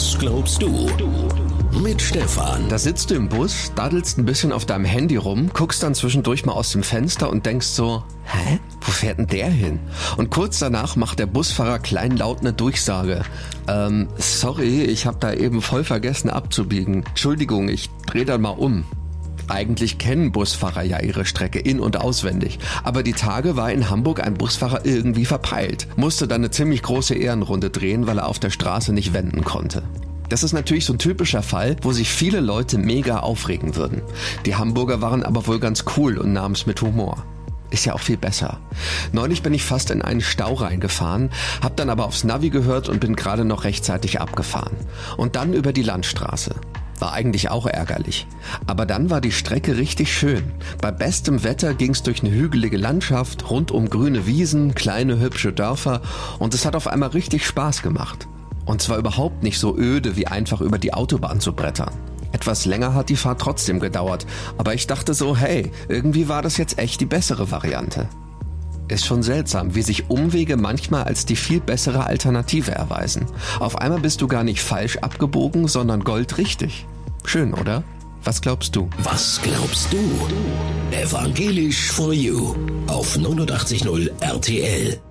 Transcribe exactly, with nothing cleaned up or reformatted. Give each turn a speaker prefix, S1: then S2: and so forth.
S1: Was glaubst du? Mit Stefan.
S2: Da sitzt du im Bus, daddelst ein bisschen auf deinem Handy rum, guckst dann zwischendurch mal aus dem Fenster und denkst so, hä? Wo fährt denn der hin? Und kurz danach macht der Busfahrer kleinlaut eine Durchsage. Ähm, sorry, ich habe da eben voll vergessen abzubiegen. Entschuldigung, ich dreh dann mal um. Eigentlich kennen Busfahrer ja ihre Strecke in- und auswendig. Aber die Tage war in Hamburg ein Busfahrer irgendwie verpeilt. Musste dann eine ziemlich große Ehrenrunde drehen, weil er auf der Straße nicht wenden konnte. Das ist natürlich so ein typischer Fall, wo sich viele Leute mega aufregen würden. Die Hamburger waren aber wohl ganz cool und nahmen es mit Humor. Ist ja auch viel besser. Neulich bin ich fast in einen Stau reingefahren, hab dann aber aufs Navi gehört und bin gerade noch rechtzeitig abgefahren. Und dann über die Landstraße. War eigentlich auch ärgerlich. Aber dann war die Strecke richtig schön. Bei bestem Wetter ging's durch eine hügelige Landschaft, rund um grüne Wiesen, kleine hübsche Dörfer und es hat auf einmal richtig Spaß gemacht. Und zwar überhaupt nicht so öde, wie einfach über die Autobahn zu brettern. Etwas länger hat die Fahrt trotzdem gedauert, aber ich dachte so, hey, irgendwie war das jetzt echt die bessere Variante. Ist schon seltsam, wie sich Umwege manchmal als die viel bessere Alternative erweisen. Auf einmal bist du gar nicht falsch abgebogen, sondern goldrichtig. Schön, oder? Was glaubst du?
S1: Was glaubst du? Evangelisch for You auf neunundachtzig Komma null R T L.